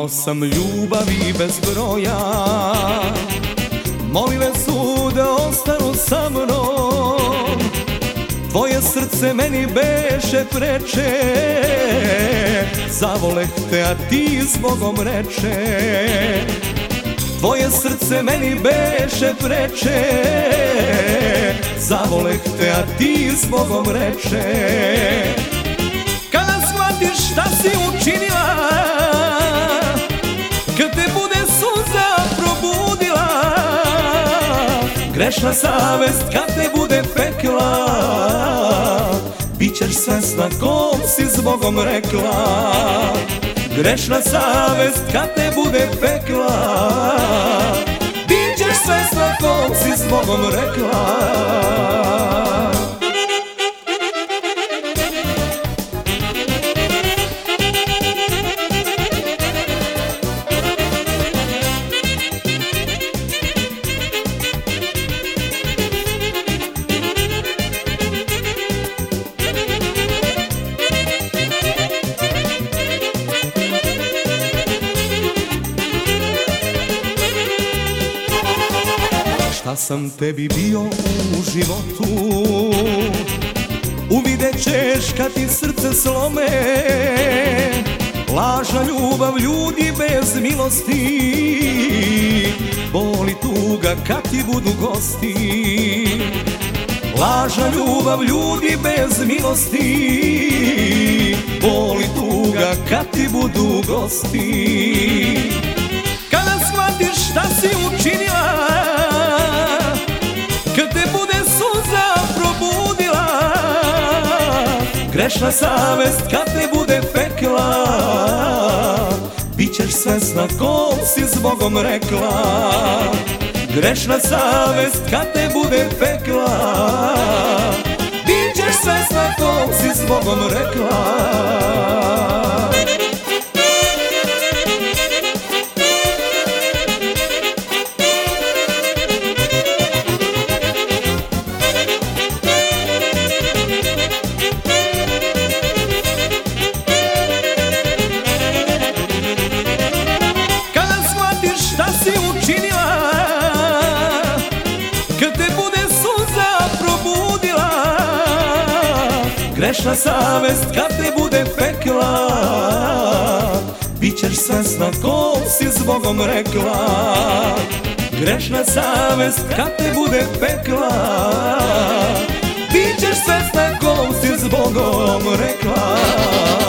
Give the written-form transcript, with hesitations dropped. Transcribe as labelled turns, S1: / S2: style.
S1: sam ljubavi bez broja, molile su da ostanu sa mnom. Tvoje srce meni beše preče, zavoleh te, a ti zbogom reče. Tvoje srce meni beše preče, zavoleh te, a ti zbogom reče. Kada shvatiš šta si učinila, kad te bude suza probudila, grešna savest kad te bude pekla, bićeš svesna kom si zbogom rekla. Grešna savest kad te bude pekla, bićeš svesna kom si zbogom rekla. Šta sam tebi bio u životu, uvidjet ćeš kad ti srce slome. Lažna ljubav ljudi bez milosti, boli tuga kad ti budu gosti. Lažna ljubav ljudi bez milosti, boli tuga kad ti budu gosti. Kada shvatiš šta si učinila, kad te bude suza probudila, grešna savest kad te bude pekla, bićeš svesna kom si zbogom rekla. Grešna savest kad te bude pekla, bićeš svesna kom si zbogom rekla. Grešna savest kad te bude pekla, bićeš svesna kom si zbogom rekla. Grešna savest kad te bude pekla, bićeš svesna kom si zbogom rekla.